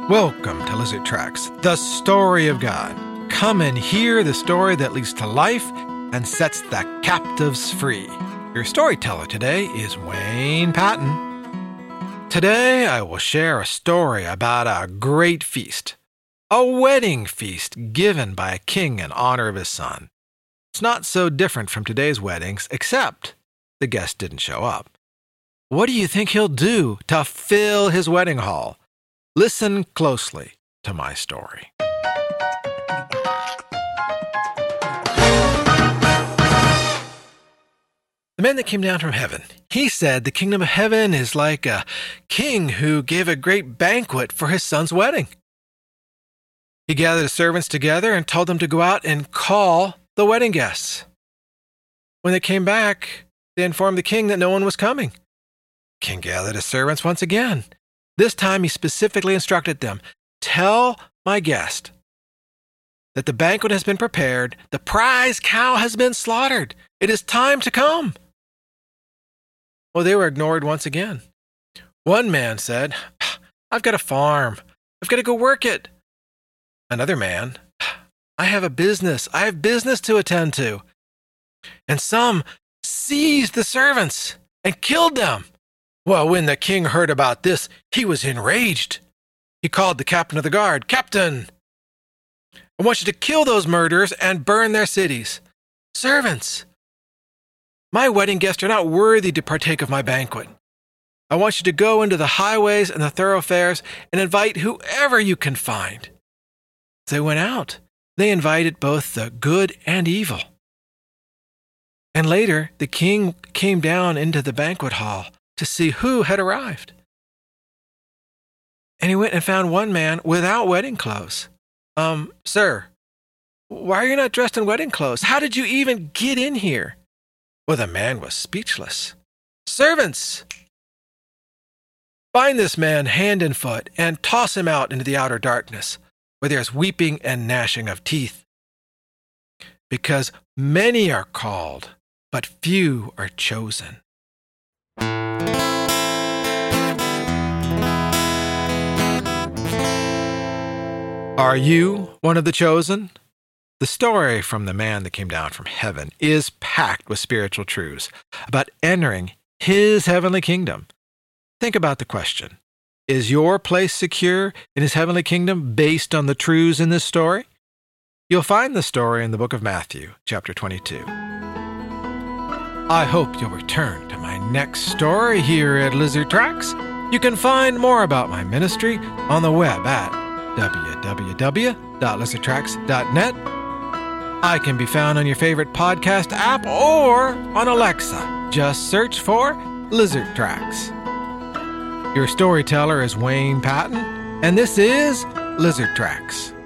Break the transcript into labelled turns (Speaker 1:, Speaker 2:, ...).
Speaker 1: Welcome to Lizard Tracks, the story of God. Come and hear the story that leads to life and sets the captives free. Your storyteller today is Wayne Patton. Today I will share a story about a great feast, a wedding feast given by a king in honor of his son. It's not so different from today's weddings, except the guest didn't show up. What do you think he'll do to fill his wedding hall? Listen closely to my story. The man that came down from heaven, he said the kingdom of heaven is like a king who gave a great banquet for his son's wedding. He gathered his servants together and told them to go out and call the wedding guests. When they came back, they informed the king that no one was coming. The king gathered his servants once again. This time he specifically instructed them, "Tell my guest that the banquet has been prepared, the prize cow has been slaughtered. It is time to come." Well, they were ignored once again. One man said, "I've got a farm. I've got to go work it." Another man, "I have a business. I have business to attend to." And some seized the servants and killed them. Well, when the king heard about this, he was enraged. He called the captain of the guard. "Captain, I want you to kill those murderers and burn their cities. Servants, my wedding guests are not worthy to partake of my banquet. I want you to go into the highways and the thoroughfares and invite whoever you can find." As they went out, they invited both the good and evil. And later, the king came down into the banquet hall to see who had arrived. And he went and found one man without wedding clothes. Sir, why are you not dressed in wedding clothes? How did you even get in here?" Well, the man was speechless. "Servants, bind this man hand and foot and toss him out into the outer darkness, where there is weeping and gnashing of teeth. Because many are called, but few are chosen." Are you one of the chosen? The story from the man that came down from heaven is packed with spiritual truths about entering his heavenly kingdom. Think about the question. Is your place secure in his heavenly kingdom based on the truths in this story? You'll find the story in the book of Matthew, chapter 22. I hope you'll return to my next story here at Lizard Tracks. You can find more about my ministry on the web at www.lizardtracks.net. I can be found on your favorite podcast app or on Alexa. Just search for Lizard Tracks. Your storyteller is Wayne Patton, and this is Lizard Tracks.